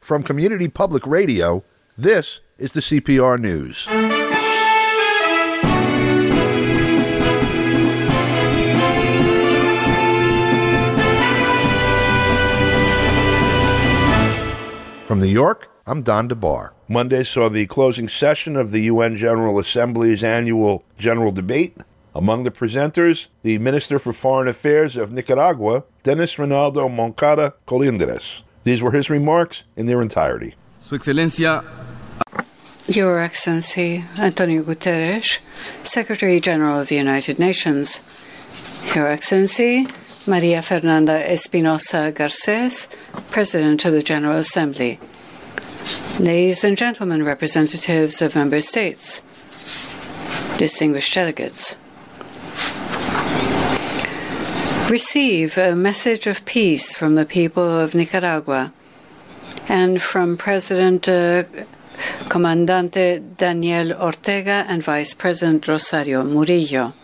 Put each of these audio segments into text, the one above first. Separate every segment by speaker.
Speaker 1: From Community Public Radio, this is the CPR News. From New York, I'm Don DeBar. Monday saw the closing session of the UN General Assembly's annual General Debate. Among the presenters, the Minister for Foreign Affairs of Nicaragua, Denis Ronaldo Moncada Colindres. These were his remarks in their entirety.
Speaker 2: Su Excelencia,
Speaker 3: Your Excellency Antonio Guterres, Secretary General of the United Nations. Your Excellency Maria Fernanda Espinosa Garces, President of the General Assembly. Ladies and gentlemen, representatives of member states, distinguished delegates. Receive a message of peace from the people of Nicaragua and from President Comandante Daniel Ortega and Vice President Rosario Murillo.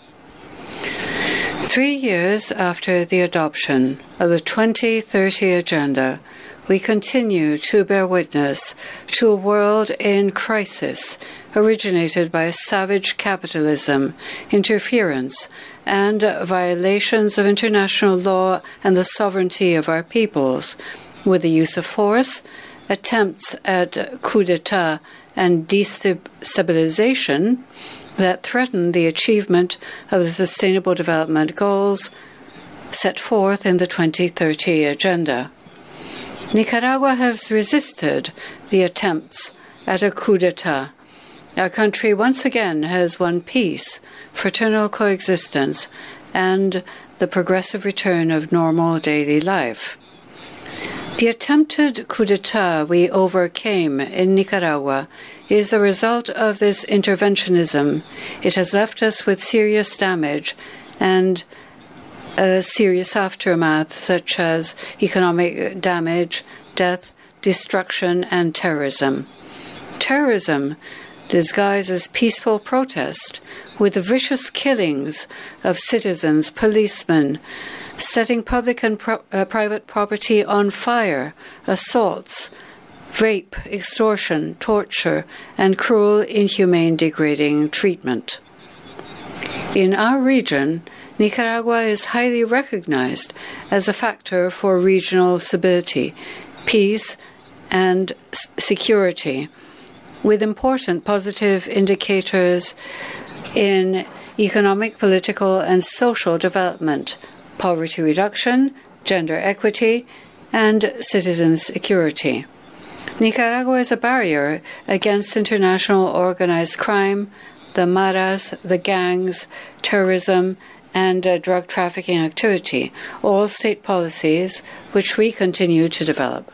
Speaker 3: 3 years after the adoption of the 2030 Agenda, we continue to bear witness to a world in crisis originated by savage capitalism, interference, and violations of international law and the sovereignty of our peoples, with the use of force, attempts at coup d'etat and destabilization that threaten the achievement of the Sustainable Development Goals set forth in the 2030 Agenda. Nicaragua has resisted the attempts at a coup d'etat. Our country once again has won peace, fraternal coexistence, and the progressive return of normal daily life. The attempted coup d'etat we overcame in Nicaragua is the result of this interventionism. It has left us with serious damage and a serious aftermath, such as economic damage, death, destruction, and terrorism. Terrorism disguises peaceful protest with the vicious killings of citizens, policemen, setting public and private property on fire, assaults, rape, extortion, torture, and cruel, inhumane, degrading treatment. In our region, Nicaragua is highly recognized as a factor for regional stability, peace, and security, with important positive indicators in economic, political, and social development, poverty reduction, gender equity, and citizen security. Nicaragua is a barrier against international organized crime, the maras, the gangs, terrorism, and drug trafficking activity, all state policies which we continue to develop.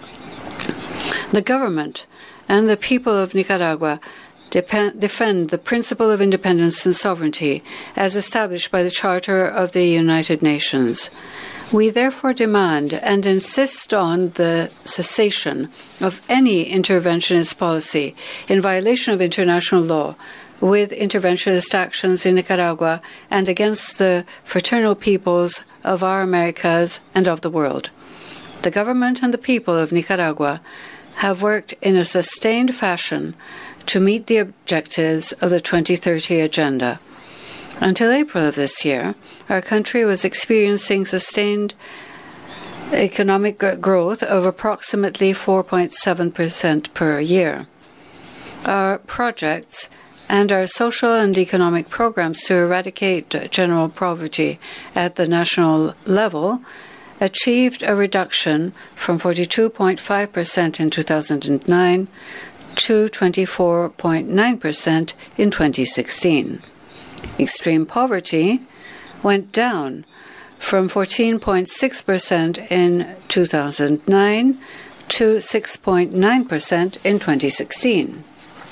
Speaker 3: The government and the people of Nicaragua defend the principle of independence and sovereignty as established by the Charter of the United Nations. We therefore demand and insist on the cessation of any interventionist policy in violation of international law, with interventionist actions in Nicaragua and against the fraternal peoples of our Americas and of the world. The government and the people of Nicaragua have worked in a sustained fashion to meet the objectives of the 2030 Agenda. Until April of this year, our country was experiencing sustained economic growth of approximately 4.7% per year. Our projects and our social and economic programs to eradicate general poverty at the national level achieved a reduction from 42.5% in 2009 to 24.9% in 2016. Extreme poverty went down from 14.6% in 2009 to 6.9% in 2016.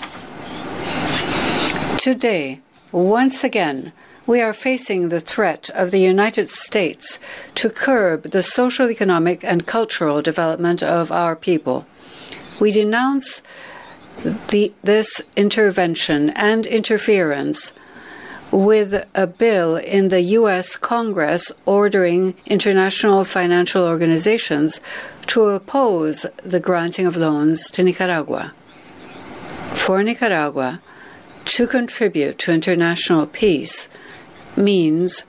Speaker 3: Today, once again, we are facing the threat of the United States to curb the social, economic, and cultural development of our people. We denounce this intervention and interference with a bill in the U.S. Congress ordering international financial organizations to oppose the granting of loans to Nicaragua. For Nicaragua, to contribute to international peace means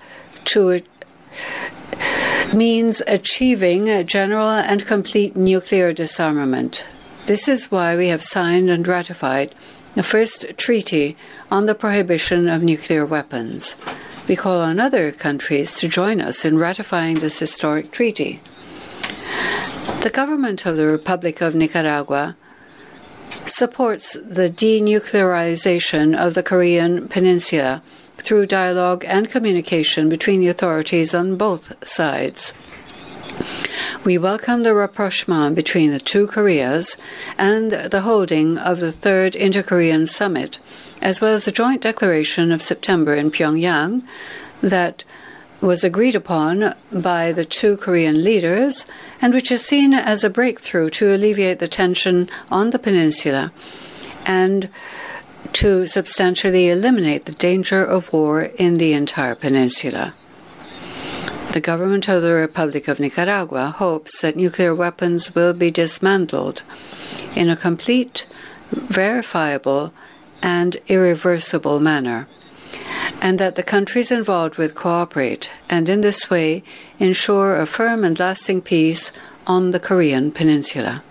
Speaker 3: achieving a general and complete nuclear disarmament. This is why we have signed and ratified the first treaty on the prohibition of nuclear weapons. We call on other countries to join us in ratifying this historic treaty. The government of the Republic of Nicaragua supports the denuclearization of the Korean Peninsula through dialogue and communication between the authorities on both sides. We welcome the rapprochement between the two Koreas and the holding of the Third Inter-Korean Summit, as well as the joint declaration of September in Pyongyang that was agreed upon by the two Korean leaders and which is seen as a breakthrough to alleviate the tension on the peninsula and to substantially eliminate the danger of war in the entire peninsula. The government of the Republic of Nicaragua hopes that nuclear weapons will be dismantled in a complete, verifiable, and irreversible manner, and that the countries involved will cooperate and in this way ensure a firm and lasting peace on the Korean Peninsula.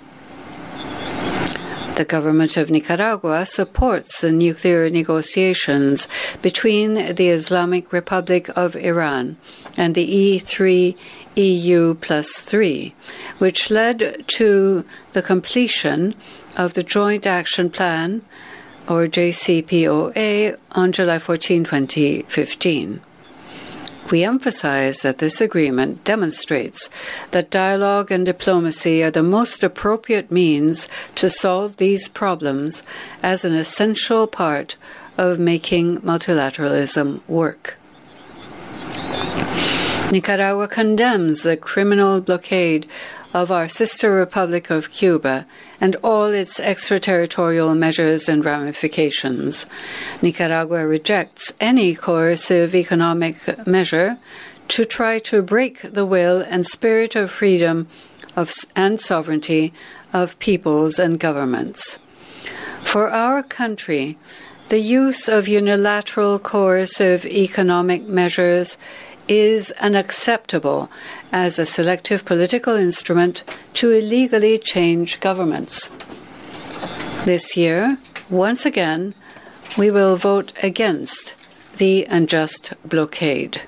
Speaker 3: The government of Nicaragua supports the nuclear negotiations between the Islamic Republic of Iran and the E3 EU+3, which led to the completion of the Joint Action Plan, or JCPOA, on July 14, 2015. We emphasize that this agreement demonstrates that dialogue and diplomacy are the most appropriate means to solve these problems as an essential part of making multilateralism work. Nicaragua condemns the criminal blockade of our sister Republic of Cuba and all its extraterritorial measures and ramifications. Nicaragua rejects any coercive economic measure to try to break the will and spirit of freedom and sovereignty of peoples and governments. For our country, the use of unilateral coercive economic measures is unacceptable as a selective political instrument to illegally change governments. This year, once again, we will vote against the unjust blockade.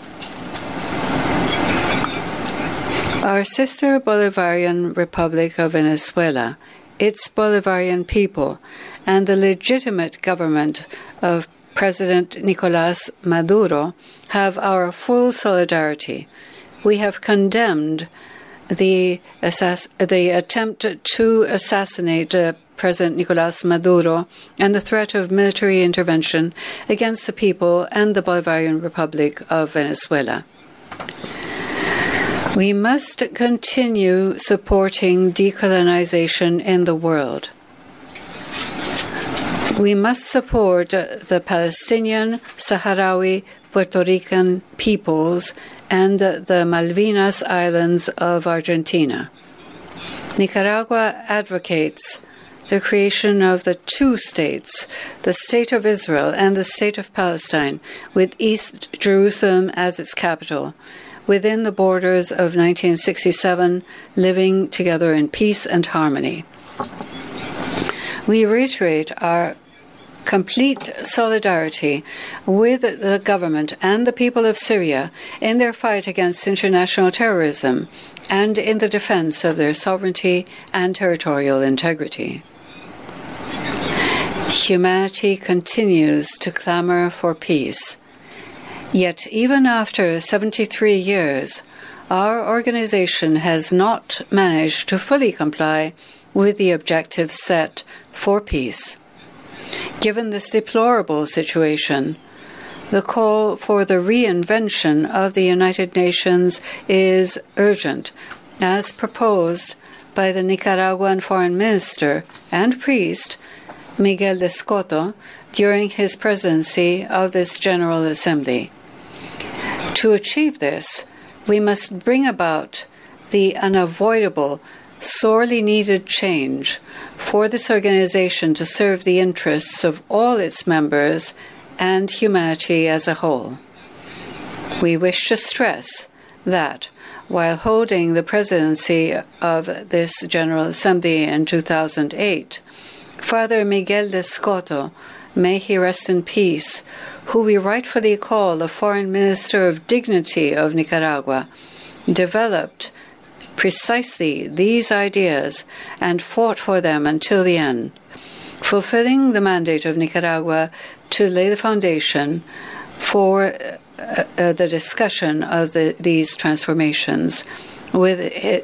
Speaker 3: Our sister Bolivarian Republic of Venezuela, its Bolivarian people, and the legitimate government of President Nicolás Maduro have our full solidarity. We have condemned the attempt to assassinate President Nicolás Maduro and the threat of military intervention against the people and the Bolivarian Republic of Venezuela. We must continue supporting decolonization in the world. We must support the Palestinian, Sahrawi, Puerto Rican peoples and the Malvinas Islands of Argentina. Nicaragua advocates the creation of the two states, the State of Israel and the State of Palestine, with East Jerusalem as its capital, within the borders of 1967, living together in peace and harmony. We reiterate our complete solidarity with the government and the people of Syria in their fight against international terrorism and in the defense of their sovereignty and territorial integrity. Humanity continues to clamor for peace. Yet, even after 73 years, our organization has not managed to fully comply with the objectives set for peace. Given this deplorable situation, the call for the reinvention of the United Nations is urgent, as proposed by the Nicaraguan foreign minister and priest, Miguel de Escoto during his presidency of this General Assembly. To achieve this, we must bring about the unavoidable, sorely needed change for this organization to serve the interests of all its members and humanity as a whole. We wish to stress that while holding the presidency of this General Assembly in 2008, Father Miguel de Escoto, may he rest in peace, who we rightfully call the Foreign Minister of Dignity of Nicaragua, developed precisely these ideas and fought for them until the end, fulfilling the mandate of Nicaragua to lay the foundation for the discussion of these transformations with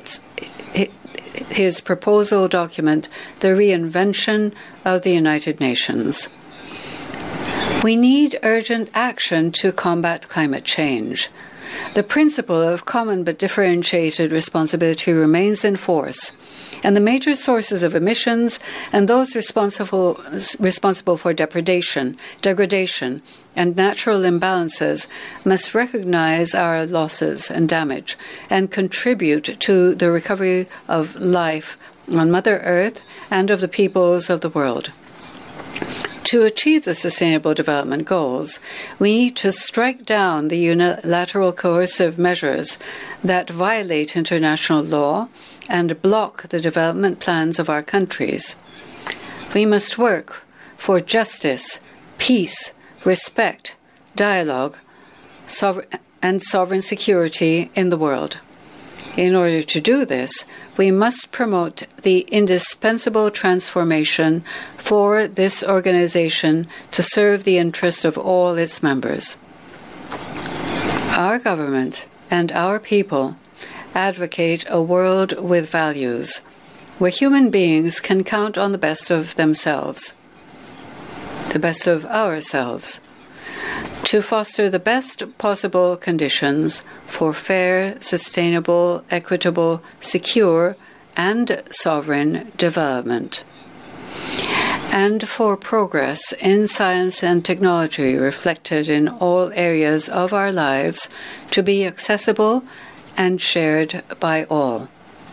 Speaker 3: his proposal document, The Reinvention of the United Nations. We need urgent action to combat climate change. The principle of common but differentiated responsibility remains in force, and the major sources of emissions and those responsible for degradation, and natural imbalances must recognize our losses and damage and contribute to the recovery of life on Mother Earth and of the peoples of the world. To achieve the Sustainable Development Goals, we need to strike down the unilateral coercive measures that violate international law and block the development plans of our countries. We must work for justice, peace, respect, dialogue, and sovereign security in the world. In order to do this, we must promote the indispensable transformation for this organization to serve the interests of all its members. Our government and our people advocate a world with values, where human beings can count on the best of themselves, the best of ourselves, to foster the best possible conditions for fair, sustainable, equitable, secure, and sovereign development, and for progress in science and technology reflected in all areas of our lives to be accessible and shared by all.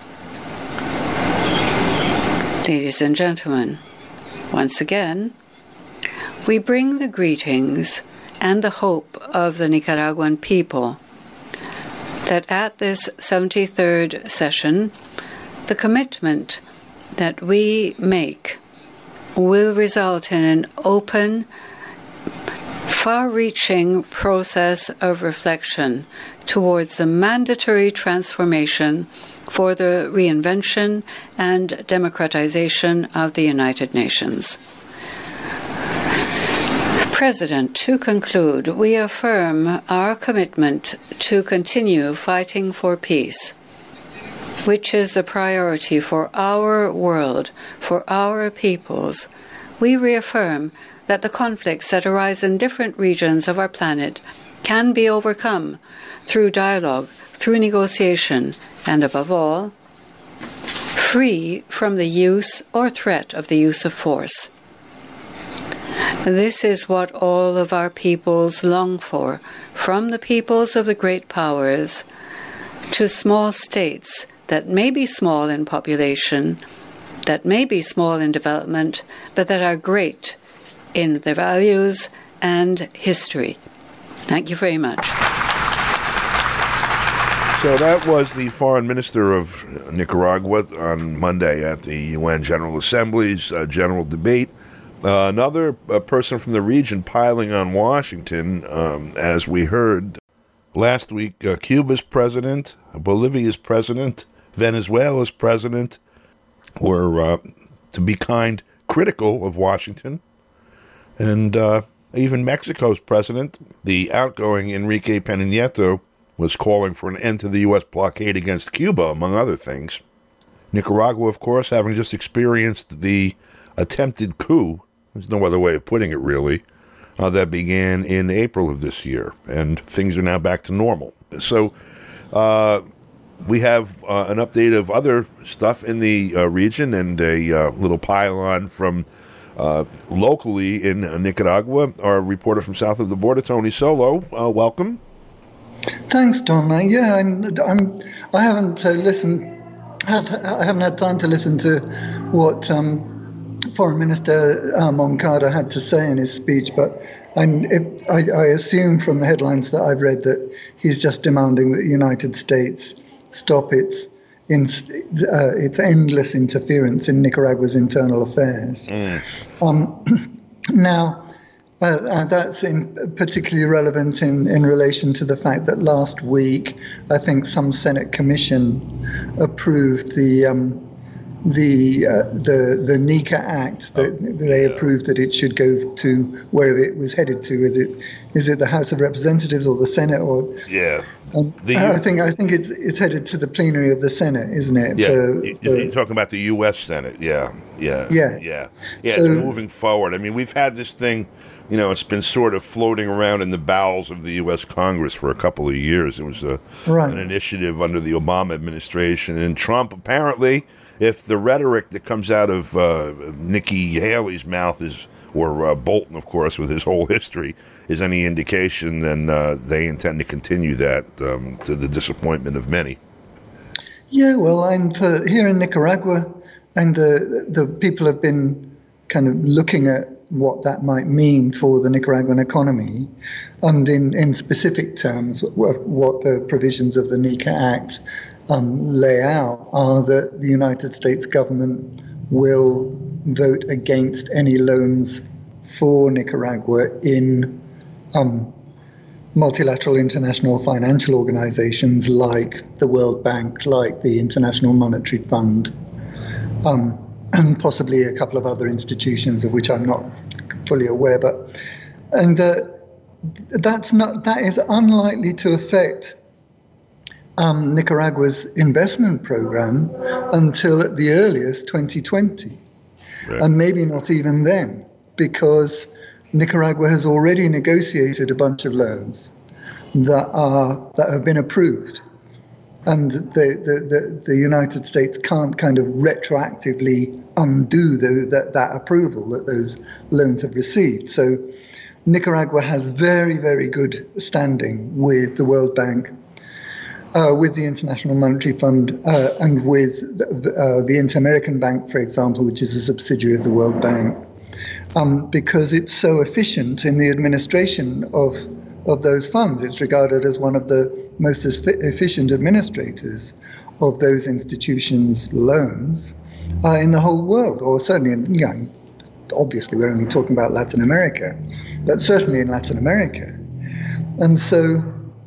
Speaker 3: Ladies and gentlemen, once again, we bring the greetings and the hope of the Nicaraguan people that at this 73rd session, the commitment that we make will result in an open, far-reaching process of reflection towards the mandatory transformation for the reinvention and democratization of the United Nations. President, to conclude, we affirm our commitment to continue fighting for peace, which is the priority for our world, for our peoples. We reaffirm that the conflicts that arise in different regions of our planet can be overcome through dialogue, through negotiation, and above all, free from the use or threat of the use of force. This is what all of our peoples long for, from the peoples of the great powers to small states that may be small in population, that may be small in development, but that are great in their values and history. Thank you very much.
Speaker 1: So that was the Foreign Minister of Nicaragua on Monday at the UN General Assembly's general debate. Another person from the region piling on Washington, as we heard last week, Cuba's president, Bolivia's president, Venezuela's president were, to be kind, critical of Washington. And even Mexico's president, the outgoing Enrique Peña Nieto, was calling for an end to the U.S. blockade against Cuba, among other things. Nicaragua, of course, having just experienced the attempted coup, there's no other way of putting it, really, that began in April of this year, and things are now back to normal. So we have an update of other stuff in the region and a little pile-on from locally in Nicaragua. Our reporter from south of the border, Tony Solo, welcome.
Speaker 2: Thanks, Don. I haven't listened. I haven't had time to listen to what Foreign Minister Moncada had to say in his speech, but I assume from the headlines that I've read that he's just demanding that the United States stop its endless interference in Nicaragua's internal affairs. Now, that's particularly relevant in relation to the fact that last week, I think some Senate commission approved the NICA Act. They approved that it should go to wherever it was headed to. Is it the House of Representatives or the Senate?
Speaker 1: Yeah.
Speaker 2: I think it's headed to the plenary of the Senate, isn't it?
Speaker 1: Yeah. You're talking about the U.S. Senate. Yeah.
Speaker 2: So,
Speaker 1: it's moving forward. I mean, we've had this thing. It's been sort of floating around in the bowels of the U.S. Congress for a couple of years. It was an initiative under the Obama administration. And Trump, apparently, if the rhetoric that comes out of Nikki Haley's mouth or Bolton, of course, with his whole history, is any indication, then they intend to continue that to the disappointment of many.
Speaker 2: Yeah, well, here in Nicaragua, and the people have been kind of looking at what that might mean for the Nicaraguan economy, and in specific terms, what the provisions of the NICA Act lay out are that the United States government will vote against any loans for Nicaragua in multilateral international financial organizations like the World Bank, like the International Monetary Fund, and possibly a couple of other institutions of which I'm not fully aware. That is unlikely to affect Nicaragua's investment program until at the earliest 2020, and maybe not even then, because Nicaragua has already negotiated a bunch of loans that have been approved. And the United States can't kind of retroactively undo that approval that those loans have received. So Nicaragua has very, very good standing with the World Bank, with the International Monetary Fund, and with the Inter-American Bank, for example, which is a subsidiary of the World Bank, because it's so efficient in the administration of those funds. It's regarded as one of the most efficient administrators of those institutions' loans in the whole world, or certainly obviously we're only talking about Latin America, but certainly in Latin America. And so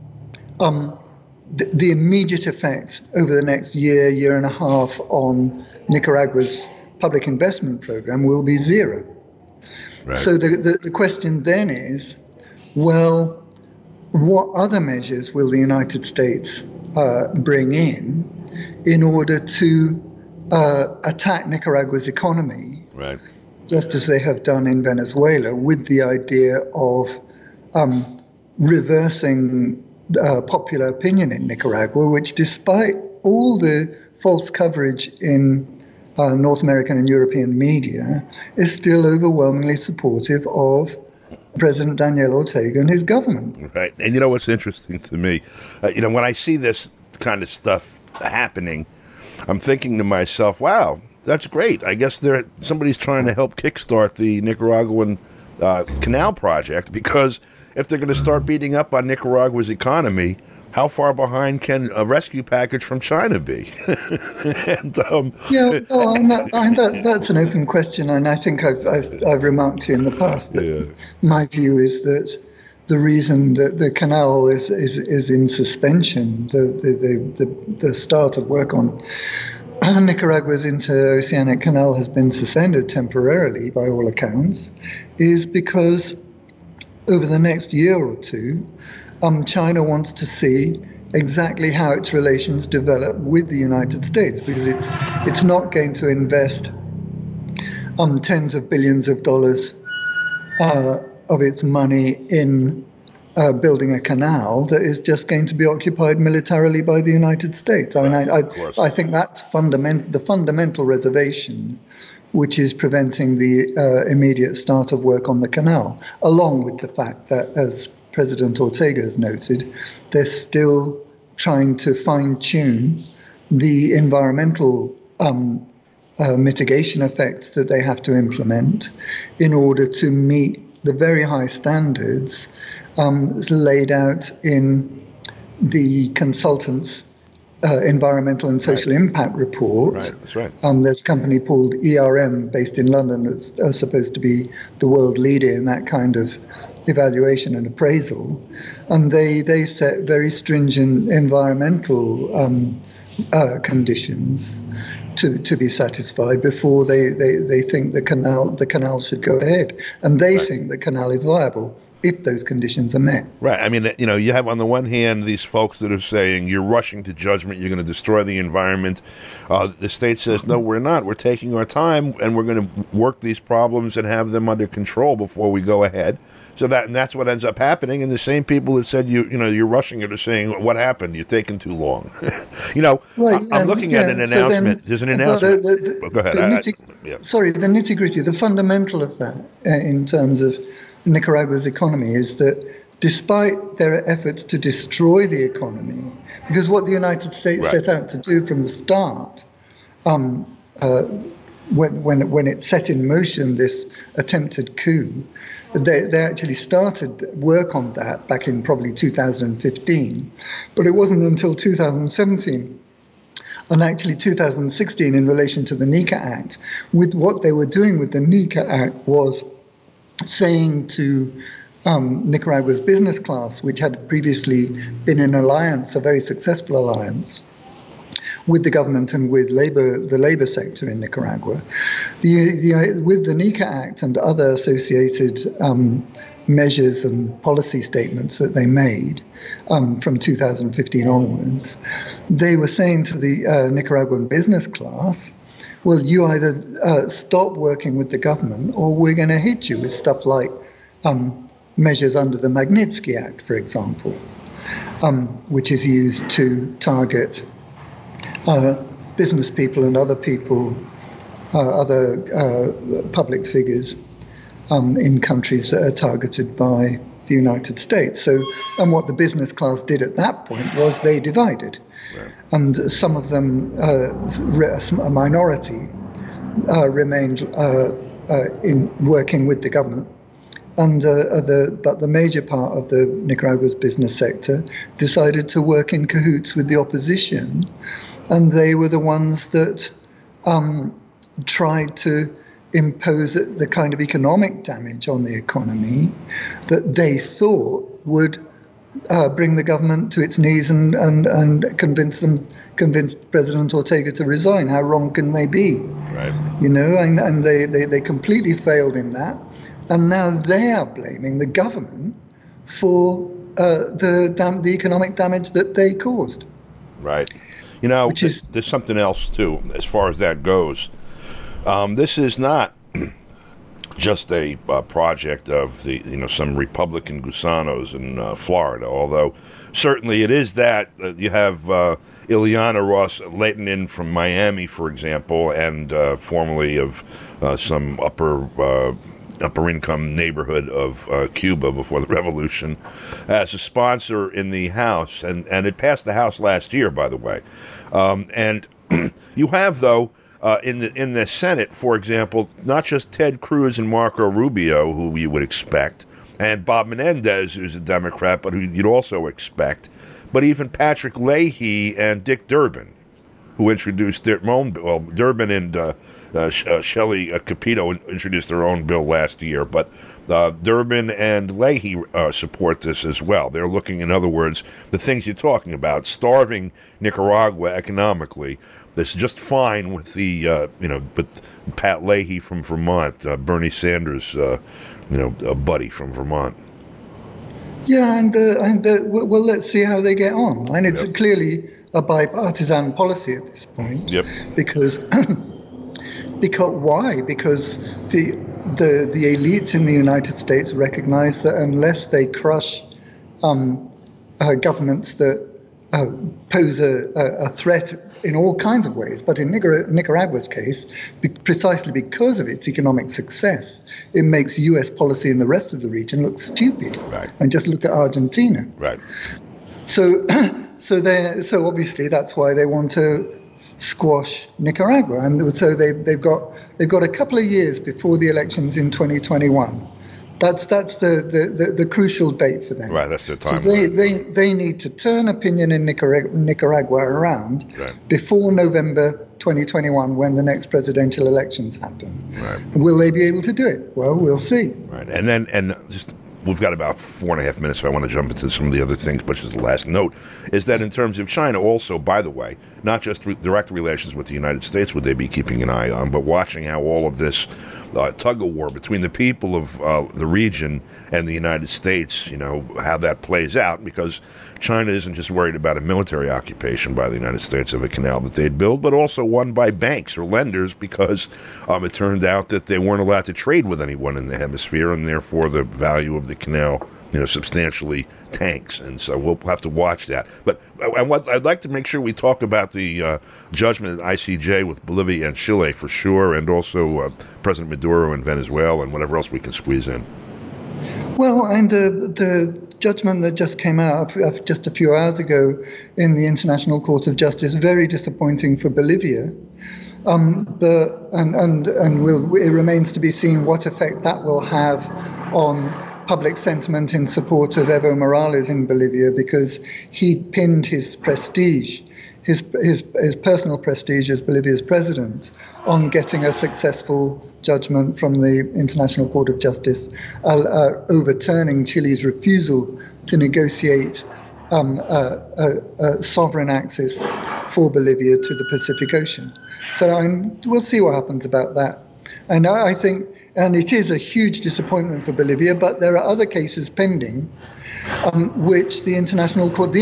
Speaker 2: the immediate effect over the next year and a half on Nicaragua's public investment program will be zero. Right. So the question then is, well, what other measures will the United States bring in order to attack Nicaragua's economy,
Speaker 1: right,
Speaker 2: just as they have done in Venezuela, with the idea of reversing popular opinion in Nicaragua, which, despite all the false coverage in North American and European media, is still overwhelmingly supportive of President Daniel Ortega and his government.
Speaker 1: Right. And you know what's interesting to me? When I see this kind of stuff happening, I'm thinking to myself, wow, that's great. I guess somebody's trying to help kickstart the Nicaraguan canal project, because if they're going to start beating up on Nicaragua's economy, how far behind can a rescue package from China be? And,
Speaker 2: that's an open question, and I think I've remarked to you in the past that my view is that the reason that the canal is in suspension, the start of work on Nicaragua's interoceanic canal has been suspended temporarily, by all accounts, is because over the next year or two, China wants to see exactly how its relations develop with the United States, because it's not going to invest tens of billions of dollars of its money in building a canal that is just going to be occupied militarily by the United States. I mean, I think that's the fundamental reservation which is preventing the immediate start of work on the canal, along with the fact that, as President Ortega has noted, they're still trying to fine-tune the environmental mitigation effects that they have to implement in order to meet the very high standards laid out in the consultant's environmental and social impact report.
Speaker 1: Right, that's right.
Speaker 2: There's a company called ERM based in London that's supposed to be the world leader in that kind of evaluation and appraisal. And they set very stringent environmental conditions to be satisfied before they think the canal should go ahead. And they think the canal is viable if those conditions are met.
Speaker 1: Right. I mean, you have on the one hand these folks that are saying you're rushing to judgment, you're going to destroy the environment. The state says, no, we're not. We're taking our time and we're going to work these problems and have them under control before we go ahead. So that's what ends up happening. And the same people that said you're rushing it are saying, what happened? You're taking too long. Right, I'm looking at an announcement. There's an announcement. Go ahead.
Speaker 2: The nitty-gritty, the fundamental of that in terms of Nicaragua's economy is that despite their efforts to destroy the economy, because what the United States set out to do from the start, when it set in motion this attempted coup, they actually started work on that back in probably 2015, but it wasn't until 2017 and actually 2016 in relation to the NICA Act. With what they were doing with the NICA Act was saying to Nicaragua's business class, which had previously been in alliance, a very successful alliance, with the government and with the labor sector in Nicaragua, with the NICA Act and other associated measures and policy statements that they made from 2015 onwards, they were saying to the Nicaraguan business class, well, you either stop working with the government or we're going to hit you with stuff like measures under the Magnitsky Act, for example, which is used to target business people and other people, other public figures in countries that are targeted by the United States. So, and what the business class did at that point was they divided. Right. And some of them, a minority, remained in working with the government, and but the major part of the Nicaragua's business sector decided to work in cahoots with the opposition, and they were the ones that tried to impose the kind of economic damage on the economy that they thought would bring the government to its knees and convince President Ortega to resign. How wrong can they be? Right. And they completely failed in that. And now they are blaming the government for the economic damage that they caused.
Speaker 1: Right. There's something else, too, as far as that goes. This is not just a project of some Republican gusanos in Florida, although certainly it is that. You have Ileana Ros-Lehtinen from Miami, for example, and formerly of some upper-income neighborhood of Cuba before the revolution, as a sponsor in the House, and it passed the House last year, by the way. And you have, though, in the Senate, for example, not just Ted Cruz and Marco Rubio, who you would expect, and Bob Menendez, who's a Democrat, but who you'd also expect, but even Patrick Leahy and Dick Durbin, who introduced their own bill. Well, Durbin and Shelley Capito introduced their own bill last year, but Durbin and Leahy support this as well. They're looking, in other words, the things you're talking about, starving Nicaragua economically. That's just fine with but Pat Leahy from Vermont, Bernie Sanders, a buddy from Vermont.
Speaker 2: Yeah, well, let's see how they get on. And it's clearly a bipartisan policy at this point. Yep. Because why? Because the elites in the United States recognize that unless they crush governments that pose a threat in all kinds of ways, but in Nicaragua's case, precisely because of its economic success, it makes U.S. policy in the rest of the region look stupid.
Speaker 1: Right.
Speaker 2: And just look at Argentina.
Speaker 1: Right.
Speaker 2: So obviously that's why they want to squash Nicaragua, and so they've got a couple of years before the elections in 2021. That's the crucial date for them.
Speaker 1: Right, that's their time.
Speaker 2: So they need to turn opinion in Nicaragua around before November 2021, when the next presidential elections happen.
Speaker 1: Right.
Speaker 2: Will they be able to do it? Well, we'll see.
Speaker 1: Right, and just we've got about 4.5 minutes, so I want to jump into some of the other things, but just the last note is that in terms of China also, by the way, not just direct relations with the United States would they be keeping an eye on, but watching how all of this tug-of-war between the people of the region and the United States, how that plays out, because China isn't just worried about a military occupation by the United States of a canal that they'd build, but also one by banks or lenders, because it turned out that they weren't allowed to trade with anyone in the hemisphere, and therefore the value of the canal substantially tanks, and so we'll have to watch that. But what I'd like to make sure we talk about the judgment at ICJ with Bolivia and Chile for sure, and also President Maduro in Venezuela, and whatever else we can squeeze in.
Speaker 2: Well, and the judgment that just came out just a few hours ago in the International Court of Justice, very disappointing for Bolivia. It remains to be seen what effect that will have on public sentiment in support of Evo Morales in Bolivia, because he pinned his prestige, his personal prestige as Bolivia's president, on getting a successful judgment from the International Court of Justice, overturning Chile's refusal to negotiate a sovereign access for Bolivia to the Pacific Ocean. So we'll see what happens about that. And I think, and it is a huge disappointment for Bolivia, but there are other cases pending, which the International Court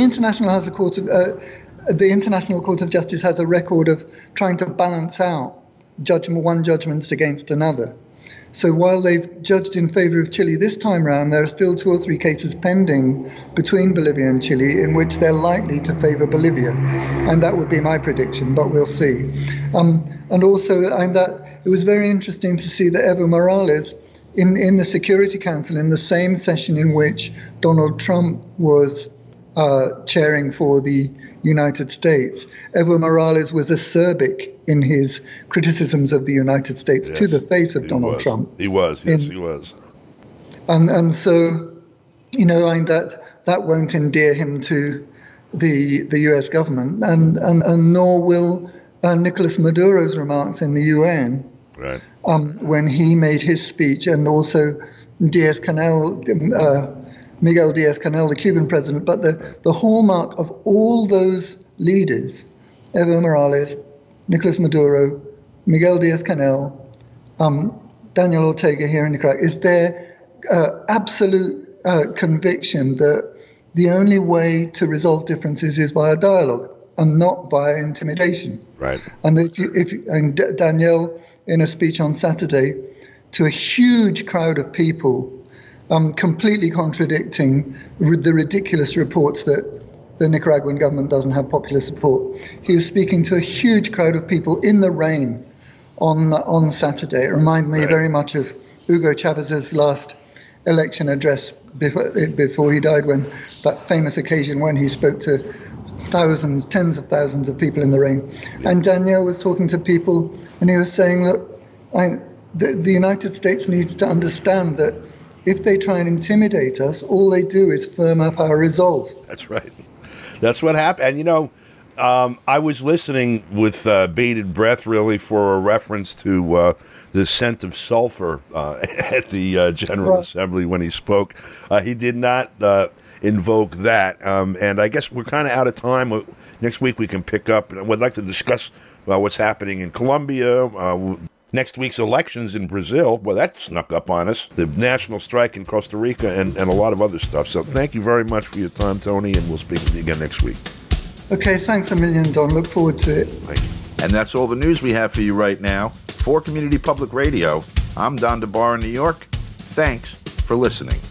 Speaker 2: of Justice has a record of trying to balance out one judgments against another. So while they've judged in favor of Chile this time round, there are still 2 or 3 cases pending between Bolivia and Chile in which they're likely to favor Bolivia, and that would be my prediction, but we'll see. And also, it was very interesting to see that Evo Morales, in the Security Council, in the same session in which Donald Trump was chairing for the United States, Evo Morales was acerbic in his criticisms of the United States to the face of Donald Trump.
Speaker 1: He was, yes, he was.
Speaker 2: And so, that won't endear him to the U.S. government, and nor will Nicolas Maduro's remarks in the UN,
Speaker 1: right,
Speaker 2: when he made his speech, and also Miguel Diaz-Canel, the Cuban president. But the hallmark of all those leaders, Evo Morales, Nicolas Maduro, Miguel Diaz-Canel, Daniel Ortega here in Nicaragua, is their absolute conviction that the only way to resolve differences is via dialogue and not via intimidation.
Speaker 1: Right.
Speaker 2: And and Daniel, in a speech on Saturday, to a huge crowd of people, completely contradicting the ridiculous reports that the Nicaraguan government doesn't have popular support. He was speaking to a huge crowd of people in the rain on Saturday. It reminded me very much of Hugo Chávez's last election address before he died, when that famous occasion when he spoke to thousands, tens of thousands of people in the rain. And Daniel was talking to people, and he was saying, look, the United States needs to understand that if they try and intimidate us, all they do is firm up our resolve. That's
Speaker 1: right. That's what happened. And, I was listening with bated breath, really, for a reference to the scent of sulfur at the General Assembly when he spoke. He did not invoke that. And I guess we're kind of out of time. Next week we can pick up. And I would like to discuss what's happening in Colombia, next week's elections in Brazil. Well, that snuck up on us. The national strike in Costa Rica and a lot of other stuff. So thank you very much for your time, Tony, and we'll speak with you again next week.
Speaker 2: Okay, thanks a million, Don. Look forward to it.
Speaker 1: Thank you.
Speaker 4: And that's all the news we have for you right now. For Community Public Radio, I'm Don DeBar in New York. Thanks for listening.